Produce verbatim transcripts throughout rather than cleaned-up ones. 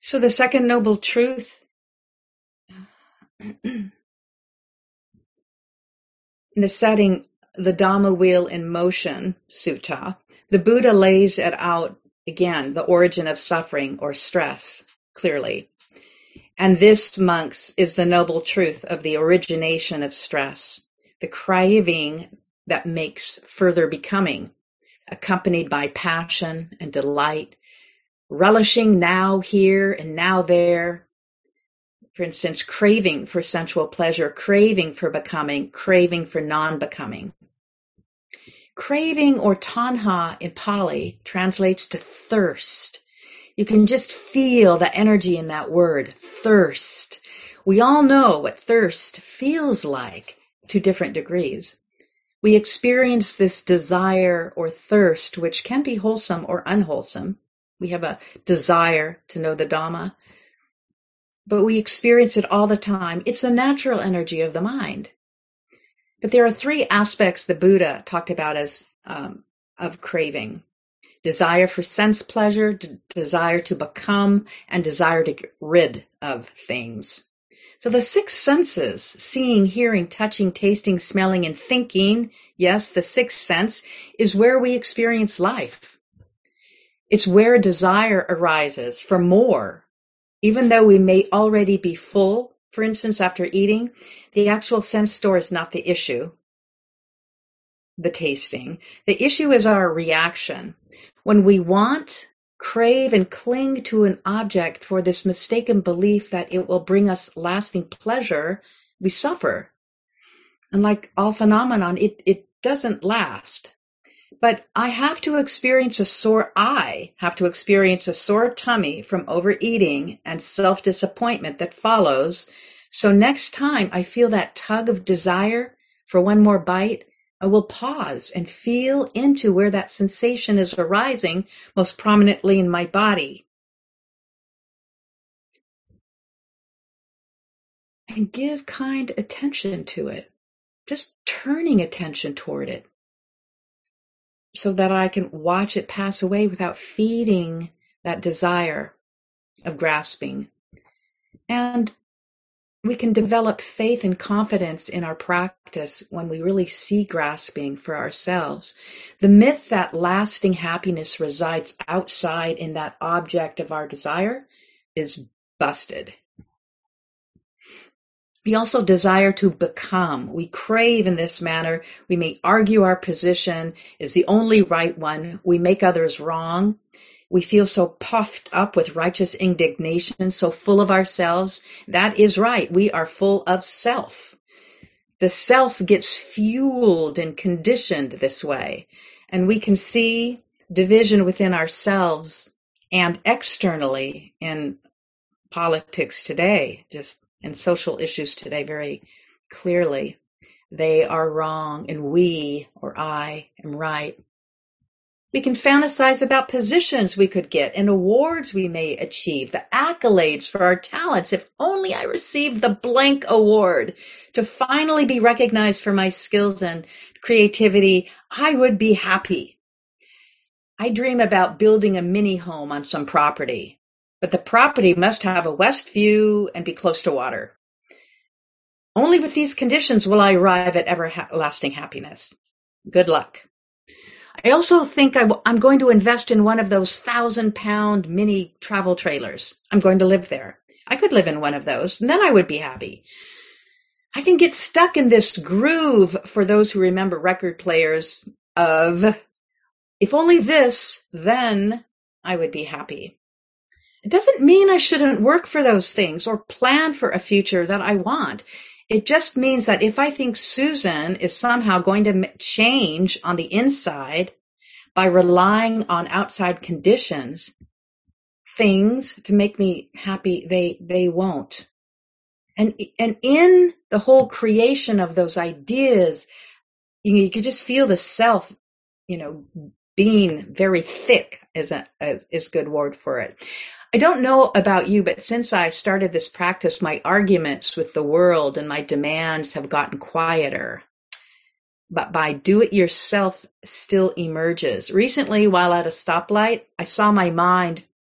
So the second noble truth, in the setting, the Dhamma Wheel in Motion Sutta, the Buddha lays it out again, the origin of suffering or stress, clearly. And this, monks, is the noble truth of the origination of stress, the craving that makes further becoming, accompanied by passion and delight, relishing now here and now there. For instance, craving for sensual pleasure, craving for becoming, craving for non-becoming. Craving, or tanha in Pali, translates to thirst. You can just feel the energy in that word, thirst. We all know what thirst feels like to different degrees. We experience this desire or thirst, which can be wholesome or unwholesome. We have a desire to know the Dhamma, but we experience it all the time. It's the natural energy of the mind. But there are three aspects the Buddha talked about as um, of craving. Desire for sense pleasure, d- desire to become, and desire to get rid of things. So the six senses, seeing, hearing, touching, tasting, smelling, and thinking, yes, the sixth sense, is where we experience life. It's where desire arises for more. Even though we may already be full, for instance, after eating, the actual sense store is not the issue, the tasting. The issue is our reaction. When we want, crave, and cling to an object for this mistaken belief that it will bring us lasting pleasure, we suffer. And like all phenomenon, it, it doesn't last. But I have to experience a sore, I have to experience a sore tummy from overeating and self-disappointment that follows. So next time I feel that tug of desire for one more bite, I will pause and feel into where that sensation is arising most prominently in my body. And give kind attention to it, just turning attention toward it so that I can watch it pass away without feeding that desire of grasping. And we can develop faith and confidence in our practice when we really see grasping for ourselves. The myth that lasting happiness resides outside in that object of our desire is busted. We also desire to become. We crave in this manner. We may argue our position is the only right one. We make others wrong. We feel so puffed up with righteous indignation, so full of ourselves. That is right. We are full of self. The self gets fueled and conditioned this way. And we can see division within ourselves and externally in politics today, just in social issues today very clearly. They are wrong and we, or I, am right. We can fantasize about positions we could get and awards we may achieve, the accolades for our talents. If only I received the blank award to finally be recognized for my skills and creativity, I would be happy. I dream about building a mini home on some property, but the property must have a west view and be close to water. Only with these conditions will I arrive at everlasting happiness. Good luck. I also think I w- I'm going to invest in one of those thousand pound mini travel trailers. I'm going to live there. I could live in one of those, and then I would be happy. I can get stuck in this groove, for those who remember record players, of if only this, then I would be happy. It doesn't mean I shouldn't work for those things or plan for a future that I want. It just means that if I think Susan is somehow going to change on the inside by relying on outside conditions, things to make me happy, they, they won't. And, and in the whole creation of those ideas, you know, you could just feel the self, you know, being very thick is a, is a good word for it. I don't know about you, but since I started this practice, my arguments with the world and my demands have gotten quieter. But by do-it-yourself still emerges. Recently, while at a stoplight, I saw my mind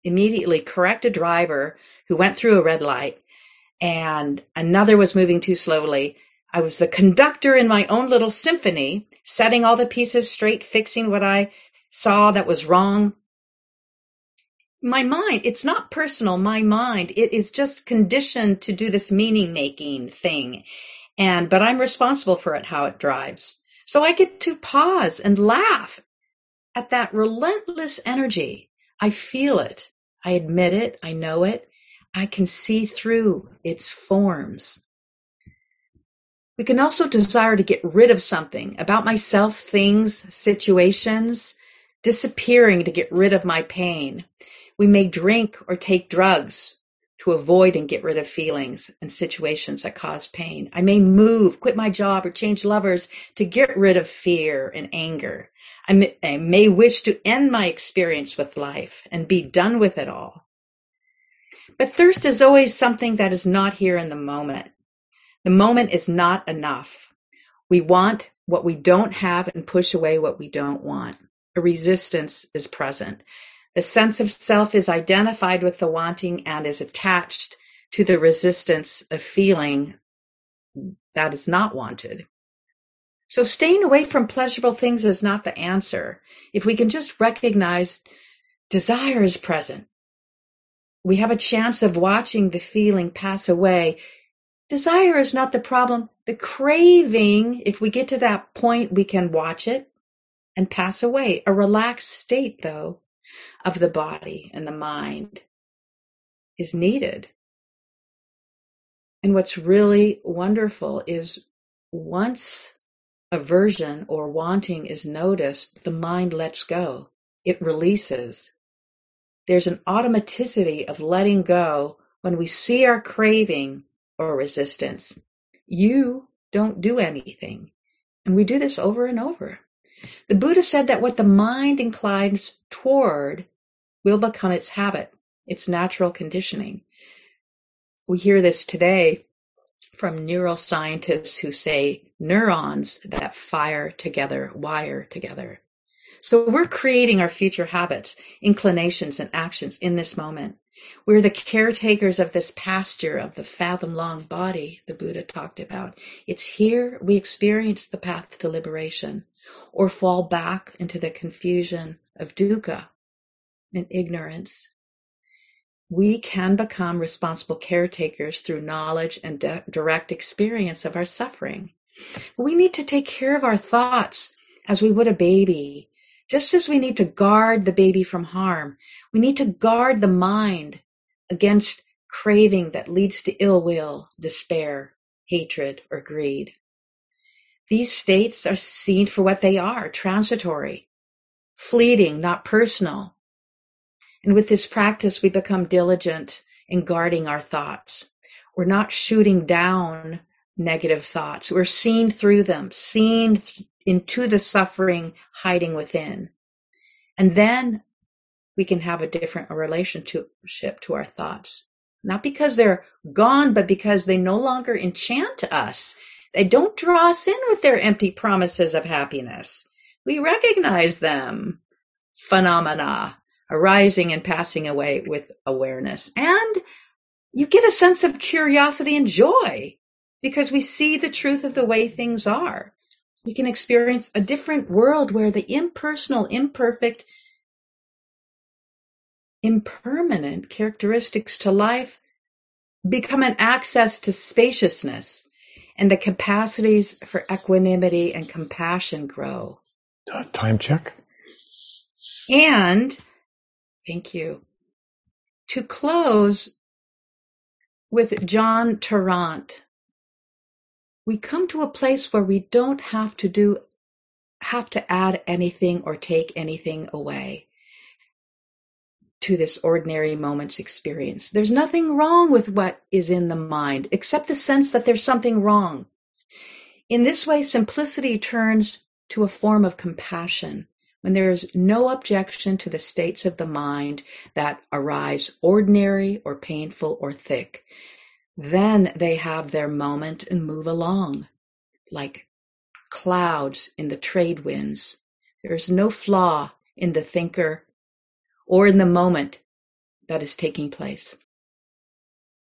immediately correct a driver who went through a red light, and another was moving too slowly. I was the conductor in my own little symphony, setting all the pieces straight, fixing what I saw that was wrong. My mind, it's not personal, my mind, it is just conditioned to do this meaning-making thing. And, but I'm responsible for it, how it drives. So I get to pause and laugh at that relentless energy. I feel it. I admit it. I know it. I can see through its forms. We can also desire to get rid of something about myself, things, situations, disappearing to get rid of my pain. We may drink or take drugs to avoid and get rid of feelings and situations that cause pain. I may move, quit my job, or change lovers to get rid of fear and anger. I may, I may wish to end my experience with life and be done with it all. But thirst is always something that is not here in the moment. The moment is not enough. We want what we don't have and push away what we don't want. A resistance is present. The sense of self is identified with the wanting and is attached to the resistance of feeling that is not wanted. So staying away from pleasurable things is not the answer. If we can just recognize desire is present, we have a chance of watching the feeling pass away. Desire is not the problem. The craving, if we get to that point, we can watch it and pass away. A relaxed state, though, of the body and the mind is needed. And what's really wonderful is once aversion or wanting is noticed, the mind lets go. It releases. There's an automaticity of letting go when we see our craving or resistance. You don't do anything. And we do this over and over. The Buddha said that what the mind inclines toward will become its habit, its natural conditioning. We hear this today from neuroscientists who say neurons that fire together, wire together. So we're creating our future habits, inclinations, and actions in this moment. We're the caretakers of this pasture of the fathom-long body the Buddha talked about. It's here we experience the path to liberation or fall back into the confusion of dukkha and ignorance. We can become responsible caretakers through knowledge and de- direct experience of our suffering. We need to take care of our thoughts as we would a baby. Just as we need to guard the baby from harm, we need to guard the mind against craving that leads to ill will, despair, hatred, or greed. These states are seen for what they are, transitory, fleeting, not personal. And with this practice, we become diligent in guarding our thoughts. We're not shooting down negative thoughts. We're seeing through them, seeing th- into the suffering hiding within. And then we can have a different relationship to our thoughts. Not because they're gone, but because they no longer enchant us. They don't draw us in with their empty promises of happiness. We recognize them, phenomena, arising and passing away with awareness. And you get a sense of curiosity and joy because we see the truth of the way things are. We can experience a different world where the impersonal, imperfect, impermanent characteristics to life become an access to spaciousness, and the capacities for equanimity and compassion grow. Uh, time check. And, thank you, to close with John Tarrant, we come to a place where we don't have to do, have to add anything or take anything away to this ordinary moment's experience. There's nothing wrong with what is in the mind, except the sense that there's something wrong. In this way, simplicity turns to a form of compassion when there is no objection to the states of the mind that arise ordinary or painful or thick. Then they have their moment and move along like clouds in the trade winds. There is no flaw in the thinker or in the moment that is taking place.